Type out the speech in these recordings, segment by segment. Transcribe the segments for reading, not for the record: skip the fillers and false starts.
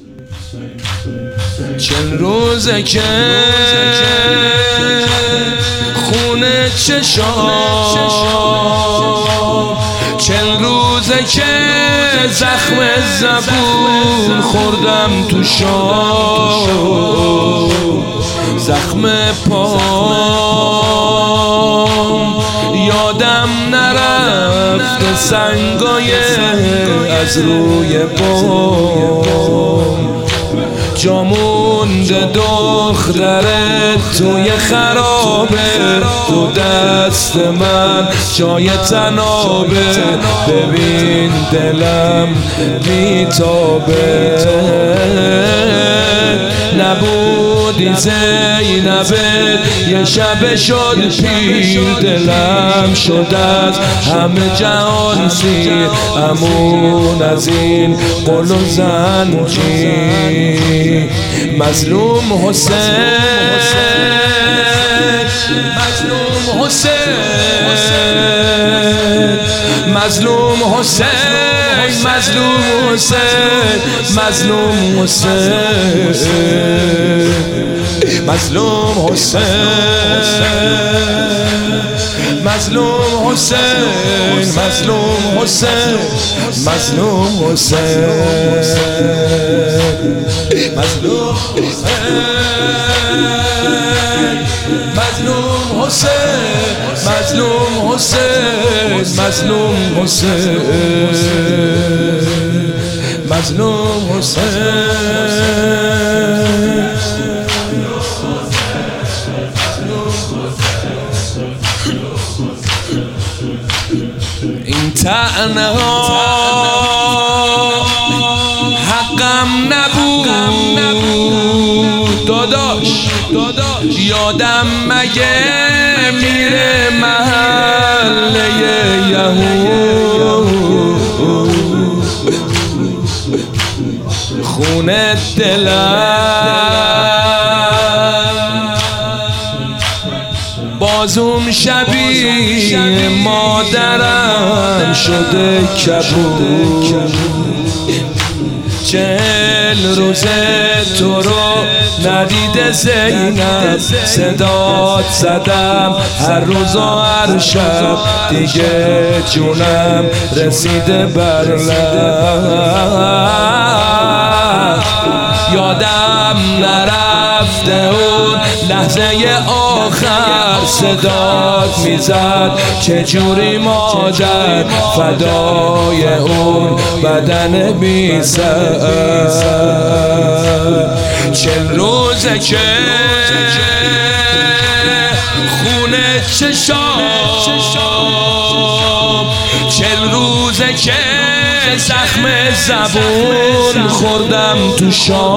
چند روزه که خونه چشام، چند روزه که زخم زبون خوردم تو شام، زخم پام یادم نرفت سنگای از روی بام، جا مونده دخترت توی خرابه، تو دست من جای تنابه، ببین دلم میتابه. نبودی زینبت یه شب شد پیر، دلم شد از همه جهان سیر، امون از این قل و زنجیر. مظلوم حسین، مظلوم حسین، مظلوم حسین، مظلوم حسین، مظلوم حسین، مظلوم حسین، مظلوم حسین، مظلوم حسین، مظلوم حسین، مظلوم حسین، مظلوم حسین، مظلوم حسین، مظلوم حسین، مظلوم حسین. این طعنه ها حقم نبود داداش، یادم مگه میره محله یهود، خونه دلم بازم شبیه مادرم شده کبود. 40 روزه تو رو ندیده زینب، صدات زدم هر روز و هر شب، دیگه جونم رسیده بر لب. یادم نرفته اون لحظه آخر، صدات میزد چجوری مادر فدای اون بدن بی سر. 40 روزه که خونه چشام، 40 روزه که زخم زبون خوردم تو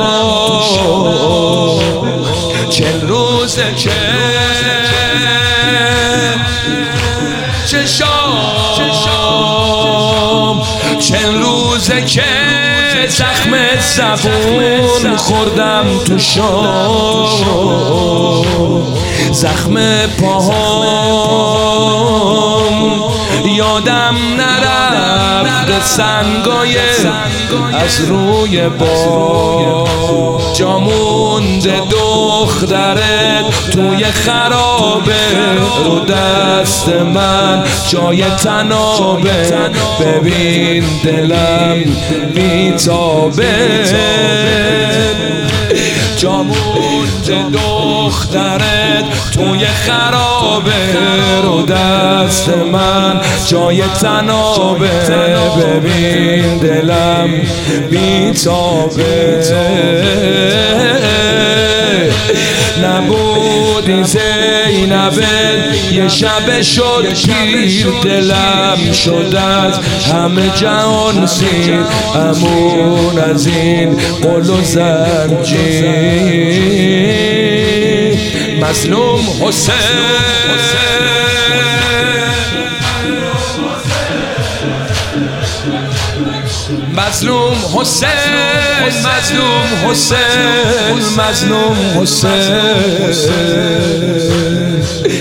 شام، 40 روزه که چشام، 40 روزه که زخم زبون خوردم تو شام، زخم پاهام یادم نرفت سنگای از روی بام، جا مونده دخترت توی خرابه، رو دست من جای تنابه، ببین دلم میتابه. جا مونده دخترت توی خرابه، رو دست من جای تنابه، ببین دلم بیتابه. نبودی زینبت یه شب شد پیر، دلم شد از همه جهان سیر، امون از این قل و زنجیر. مظلوم حسین، مظلوم حسین، مظلوم حسین، مظلوم حسین،